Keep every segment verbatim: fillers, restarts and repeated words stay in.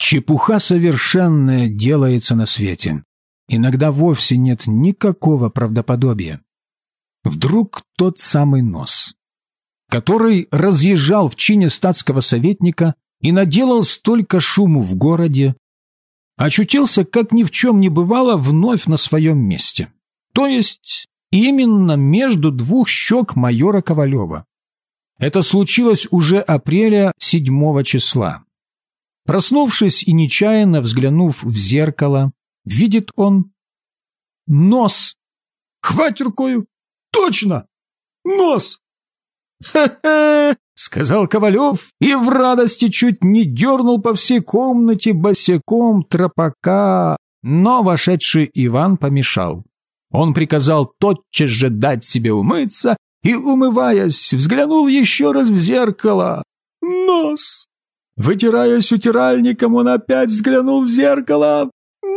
Чепуха совершенная делается на свете. Иногда вовсе нет никакого правдоподобия. Вдруг тот самый нос, который разъезжал в чине статского советника и наделал столько шуму в городе, очутился, как ни в чем не бывало, вновь на своем месте. То есть именно между двух щек майора Ковалева. Это случилось уже апреля седьмого числа. Проснувшись и нечаянно взглянув в зеркало, видит он нос. «Хвать рукою! Точно! Нос!» «Хе-хе!» — сказал Ковалев и в радости чуть не дернул по всей комнате босиком тропака, но вошедший Иван помешал. Он приказал тотчас же дать себе умыться и, умываясь, взглянул еще раз в зеркало. Нос! Вытираясь утиральником, он опять взглянул в зеркало.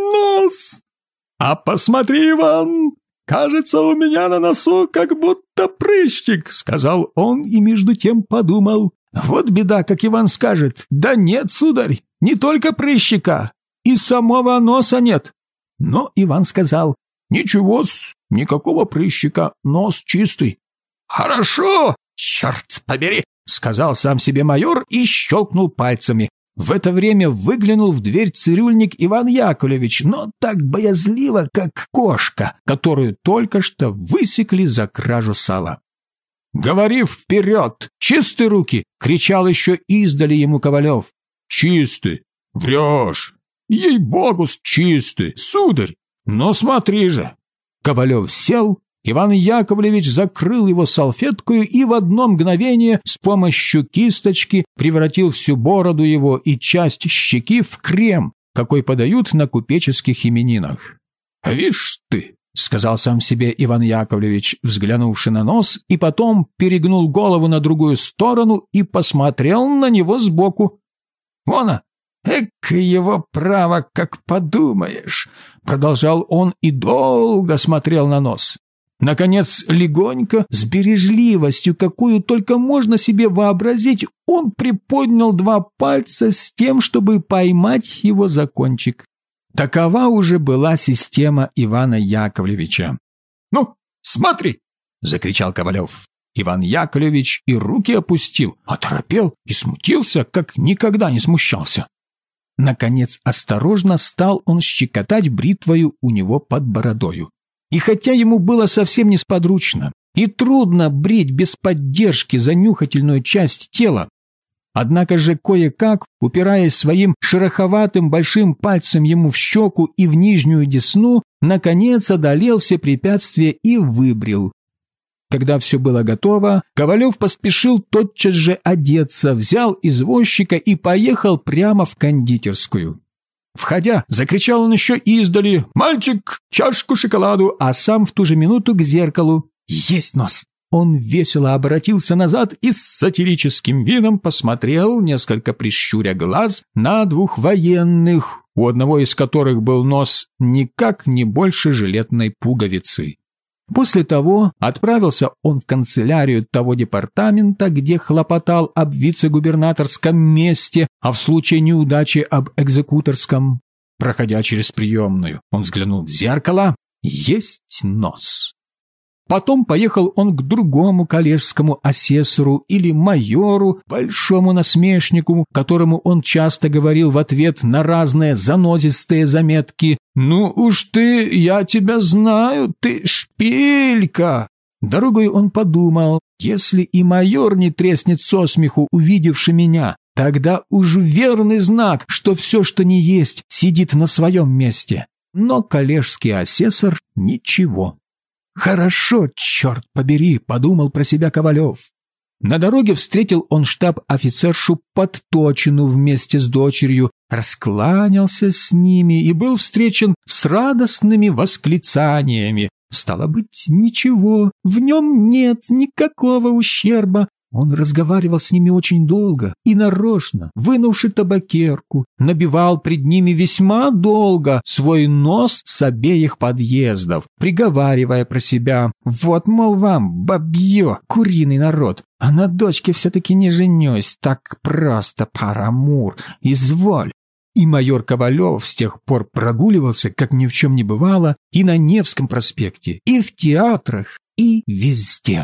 Нос! «А посмотри, Иван! Кажется, у меня на носу как будто прыщик», — сказал он и между тем подумал. Вот беда, как Иван скажет. Да нет, сударь, не только прыщика, и самого носа нет. Но Иван сказал: «Ничего-с, никакого прыщика, нос чистый». «Хорошо, черт побери», — сказал сам себе майор и щелкнул пальцами. В это время выглянул в дверь цирюльник Иван Яковлевич, но так боязливо, как кошка, которую только что высекли за кражу сала. «Говори вперед! Чисты руки!» — кричал еще издали ему Ковалев. «Чисты! Врешь! Ей-богу, чисты, сударь! Но смотри же!» Ковалев сел, Иван Яковлевич закрыл его салфеткою и в одно мгновение с помощью кисточки превратил всю бороду его и часть щеки в крем, какой подают на купеческих именинах. «Вишь ты!» — сказал сам себе Иван Яковлевич, взглянувши на нос, и потом перегнул голову на другую сторону и посмотрел на него сбоку. «Вон, эк, его право, как подумаешь!» — продолжал он и долго смотрел на нос. Наконец, легонько, с бережливостью, какую только можно себе вообразить, он приподнял два пальца с тем, чтобы поймать его за кончик. Такова уже была система Ивана Яковлевича. «Ну, смотри!» — закричал Ковалев. Иван Яковлевич и руки опустил, оторопел и смутился, как никогда не смущался. Наконец, осторожно стал он щекотать бритвою у него под бородою. И хотя ему было совсем несподручно и трудно брить без поддержки занюхательную часть тела, однако же кое-как, упираясь своим шероховатым большим пальцем ему в щеку и в нижнюю десну, наконец одолел все препятствия и выбрил. Когда все было готово, Ковалев поспешил тотчас же одеться, взял извозчика и поехал прямо в кондитерскую. Входя, закричал он еще издали: «Мальчик, чашку шоколаду!» а сам в ту же минуту к зеркалу. «Есть нос!» Он весело обратился назад и с сатирическим видом посмотрел, несколько прищуря глаз, на двух военных, у одного из которых был нос никак не больше жилетной пуговицы. После того отправился он в канцелярию того департамента, где хлопотал об вице-губернаторском месте, а в случае неудачи об экзекуторском. Проходя через приемную, он взглянул в зеркало. Есть нос. Потом поехал он к другому коллежскому асессору или майору, большому насмешнику, которому он часто говорил в ответ на разные занозистые заметки: «Ну уж ты, я тебя знаю, ты шпилька!» Дорогой он подумал: если и майор не треснет со смеху, увидевши меня, тогда уж верный знак, что все, что не есть, сидит на своем месте. Но коллежский асессор — ничего. «Хорошо, черт побери», — подумал про себя Ковалев. На дороге встретил он штаб-офицершу Подточину вместе с дочерью, раскланялся с ними и был встречен с радостными восклицаниями. Стало быть, ничего, в нем нет никакого ущерба. Он разговаривал с ними очень долго и нарочно, вынувши табакерку, набивал пред ними весьма долго свой нос с обеих подъездов, приговаривая про себя: «Вот, мол, вам, бабье, куриный народ, а на дочке все-таки не женюсь, так просто, парамур, изволь». И майор Ковалев с тех пор прогуливался, как ни в чем не бывало, и на Невском проспекте, и в театрах, и везде.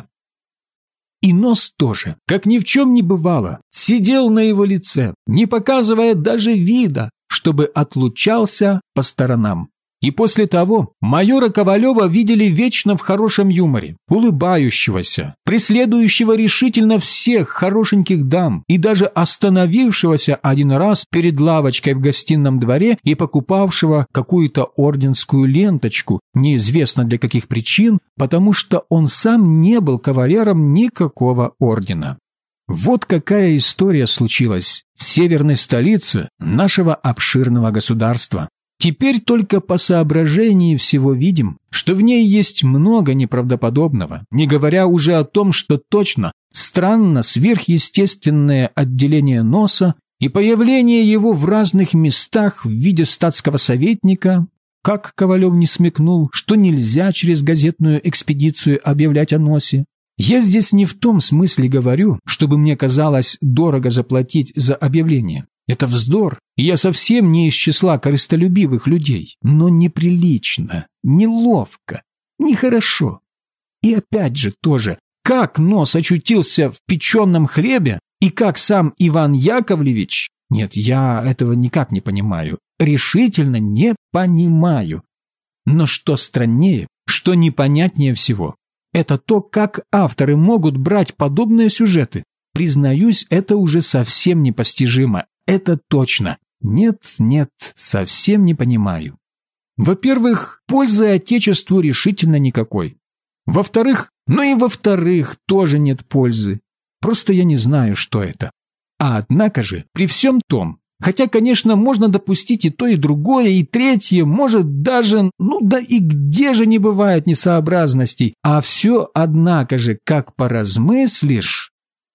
И нос тоже, как ни в чем не бывало, сидел на его лице, не показывая даже вида, чтобы отлучался по сторонам. И после того майора Ковалева видели вечно в хорошем юморе, улыбающегося, преследующего решительно всех хорошеньких дам и даже остановившегося один раз перед лавочкой в гостином дворе и покупавшего какую-то орденскую ленточку, неизвестно для каких причин, потому что он сам не был кавалером никакого ордена. Вот какая история случилась в северной столице нашего обширного государства. Теперь только по соображении всего видим, что в ней есть много неправдоподобного, не говоря уже о том, что точно странно сверхъестественное отделение носа и появление его в разных местах в виде статского советника, как Ковалев не смекнул, что нельзя через газетную экспедицию объявлять о носе. Я здесь не в том смысле говорю, чтобы мне казалось дорого заплатить за объявление. Это вздор, и я совсем не из числа корыстолюбивых людей, но неприлично, неловко, нехорошо. И опять же тоже, как нос очутился в печеном хлебе, и как сам Иван Яковлевич, нет, я этого никак не понимаю, решительно не понимаю. Но что страннее, что непонятнее всего, это то, как авторы могут брать подобные сюжеты. Признаюсь, это уже совсем непостижимо. Это точно. Нет, нет, совсем не понимаю. Во-первых, пользы Отечеству решительно никакой. Во-вторых, ну и во-вторых, тоже нет пользы. Просто я не знаю, что это. А однако же, при всем том, хотя, конечно, можно допустить и то, и другое, и третье, может даже, ну да и где же не бывает несообразностей, а все, однако же, как поразмыслишь,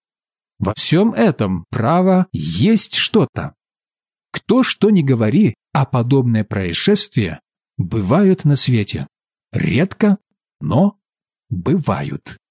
во всем этом, право, есть что-то. Кто что ни говори, а подобные происшествия бывают на свете. Редко, но бывают.